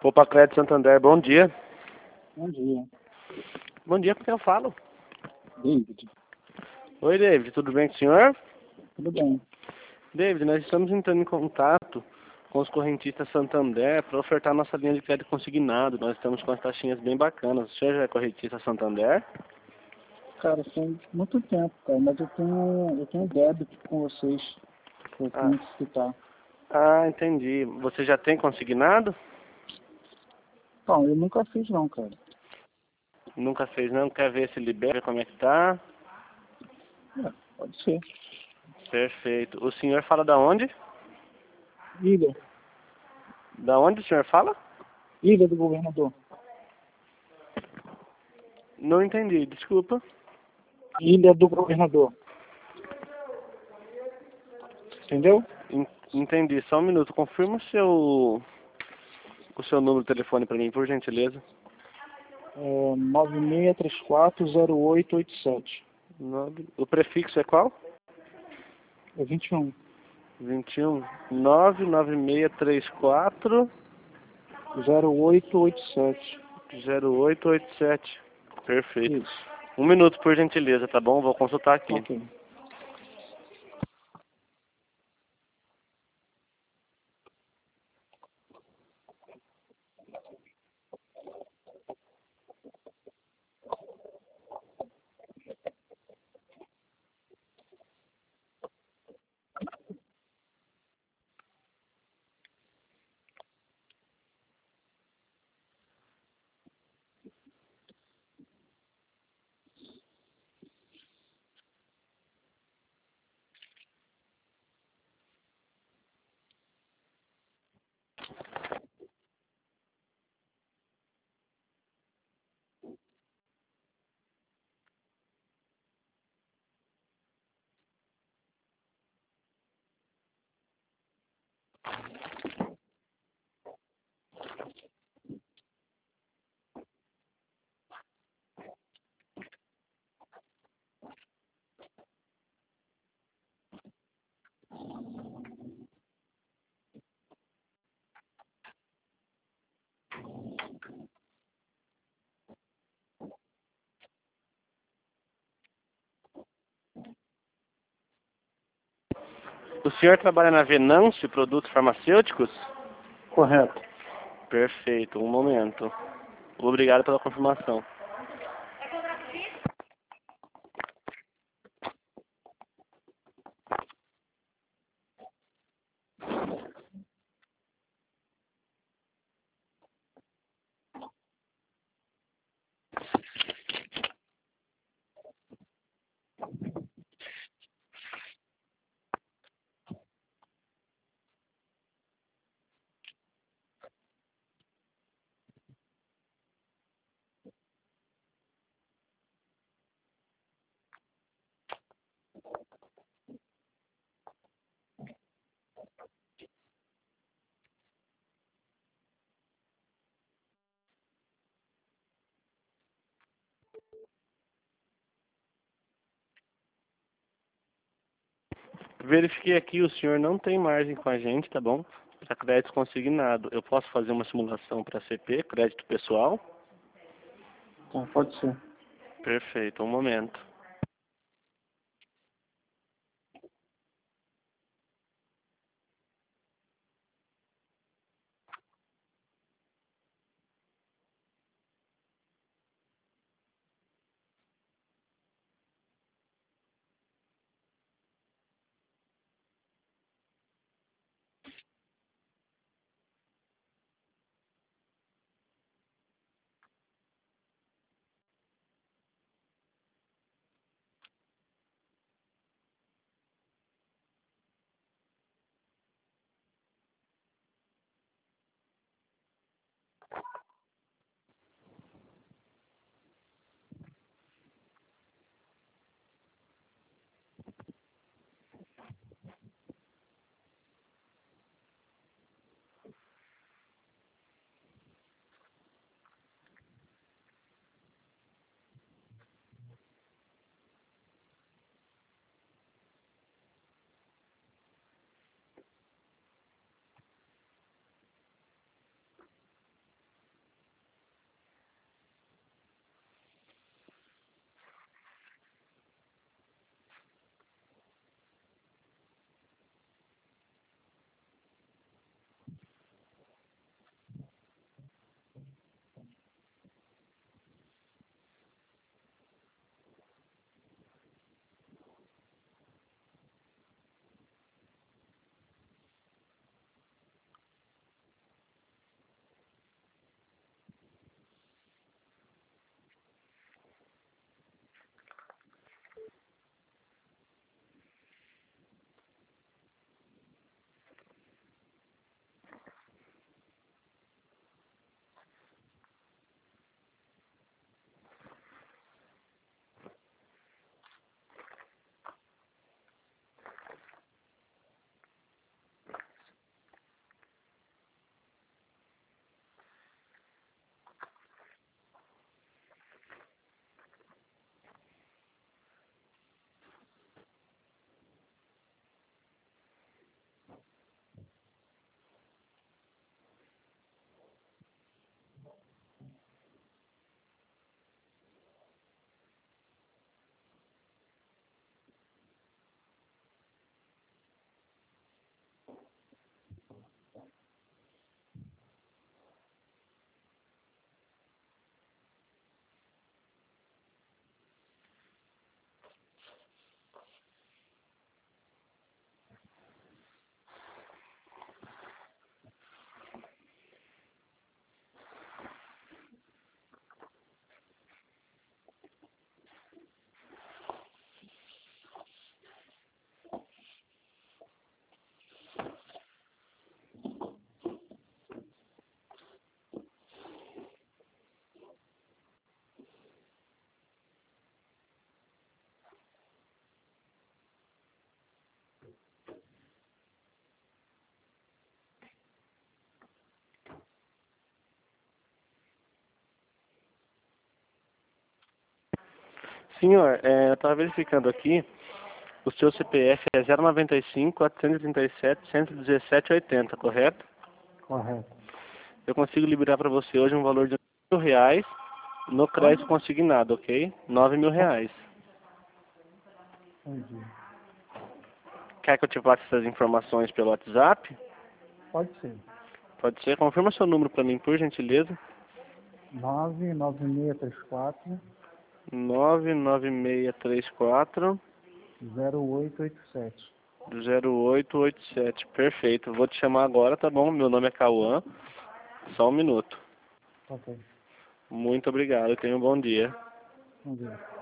Poupa Crédito Santander, bom dia. Bom dia, Bom dia, com quem eu falo? David. Oi, David, tudo bem com o senhor? Tudo bem? David, nós estamos entrando em contato com os correntistas Santander para ofertar nossa linha de crédito consignado. Nós estamos com as taxinhas bem bacanas. O senhor já é correntista Santander? Cara, tem muito tempo, cara, mas eu tenho débito com vocês que eu tenho que citar. Entendi. Você já tem consignado? Não, eu nunca fiz não, cara. Nunca fez não? Quer ver se libera, como é que tá? Pode ser. Perfeito. O senhor fala da onde? Ilha. Da onde o senhor fala? Ilha do Governador. Não entendi, desculpa. Ilha do Governador. Entendeu? Entendi. Só um minuto. Confirma o seu número de telefone para mim, por gentileza. 96340887. O prefixo é qual? É 21. 21 99634 0887. 0887. Perfeito. Isso. Um minuto, por gentileza, tá bom? Vou consultar aqui. Ok. O senhor trabalha na Venâncio Produtos Farmacêuticos? Correto. Perfeito, um momento. Obrigado pela confirmação. Verifiquei aqui, o senhor não tem margem com a gente, tá bom? Para crédito consignado. Eu posso fazer uma simulação para CP, crédito pessoal? Tá, pode ser. Perfeito, um momento. Senhor, eu estava verificando aqui, o seu CPF é 095 437 117 80, correto? Correto. Eu consigo liberar para você hoje um valor de R$ 9.000 no crédito consignado, ok? R$ 9.000. Entendi. Quer que eu te passe essas informações pelo WhatsApp? Pode ser. Pode ser. Confirma seu número para mim, por gentileza. 99634 99634 0887. 0887. Perfeito. Vou te chamar agora, tá bom? Meu nome é Cauã. Só um minuto. Ok. Muito obrigado. Tenha um bom dia. Vamos ver.